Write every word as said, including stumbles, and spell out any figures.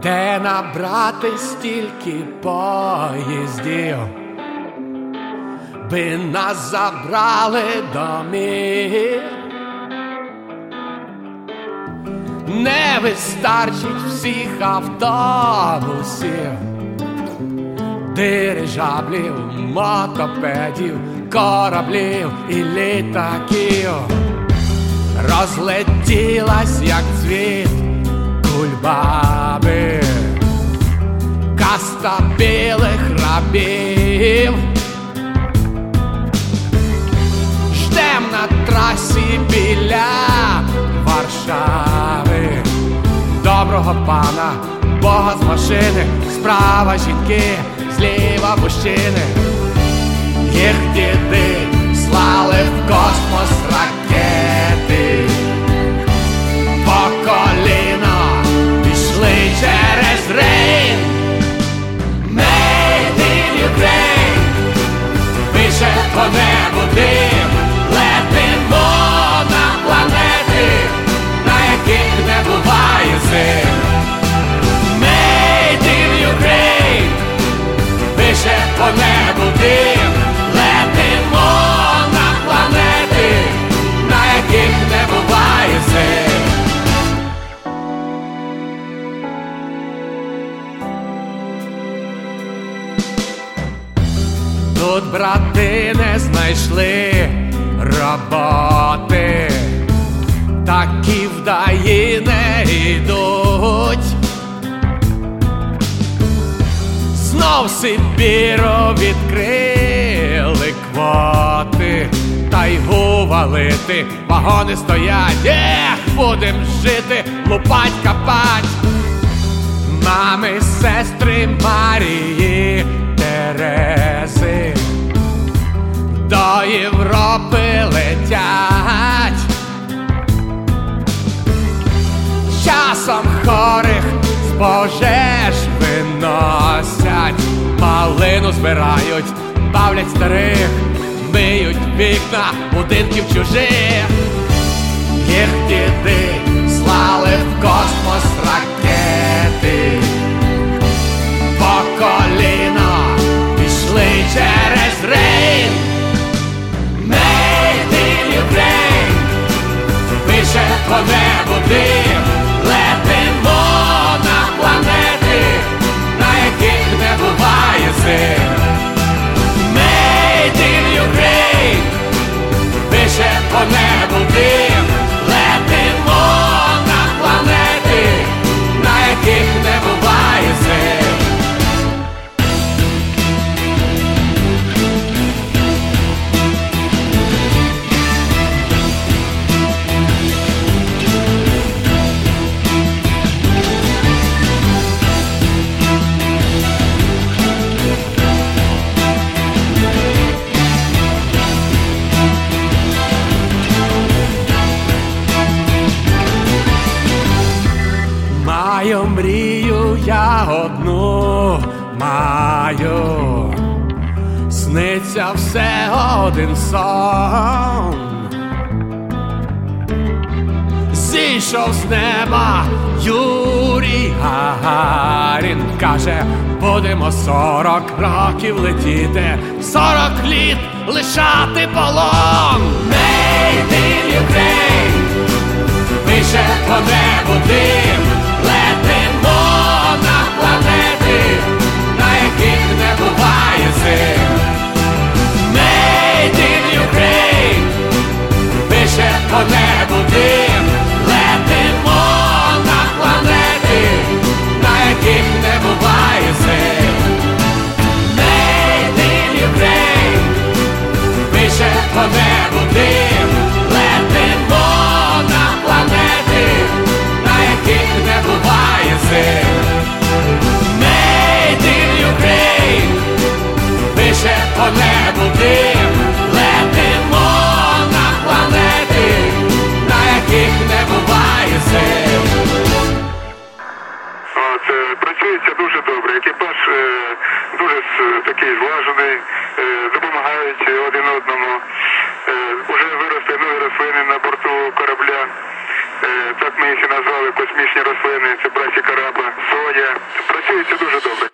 де набрати стільки поїздів, би нас забрали домів. Не вистачить всіх автобусів, дирижаблів, мотопедів, кораблів і літаків. Розлетілась, як цвіт кульбаби, каста білих рабів. Ждем на трасі біля Варшави доброго пана Бога з машини, справа жінки, зліва мужчини. Їх діди слали в космос ракети, по коліна пішли через Рейн. Made in Ukraine, пише по небу дим. Летимо на планети, на яких не буває зим. Made in Ukraine, пише по небу дим. Летимо на планети, на яких не буває зим. Тут брати не знайшли роботи, такі вдаї не йдуть. Знов Сибіру відкрили квоти, тайгу валити, вагони стоять. Ех, будем жити, лупать, копать. Мами, сестри Марії, Терези до Європи летять. Часом хорих з пожеж виносять, малину збирають, бавлять старих, миють вікна будинків чужих. Їх діди слали в космос ракети, по коліна пішли через Рейн. Made in Ukraine, пише по небу дим. Летимо на планети, на яких не буває зим. Made in Ukraine, пише по небу дим. Летимо на планети, на яких не буває зим. Маю мрію я одну, маю, сниться все один сон. Зійшов з неба Юрій Гагарін, каже, будемо сорок років летіти, сорок літ лишати полон. Made in Ukraine, пише по небу дим. Летимо на планети, на яких не буває зим. Made in Ukraine, пише по небу дим. Летимо на планети, на яких не буває зим. Made in Ukraine, пише по небу дим. Летимо на планети, на яких не буває зим. Made in Ukraine, пише по небу дим. Летимо на планети, на яких не буває зим. Це працюється дуже добре. Екіпаж е, дуже такий злажений, е, допомагають один одному. Е, уже виросли нові рослини на борту корабля. Так ми їх і назвали, космічні рослини, це брасікараба, соя. Працюється дуже добре.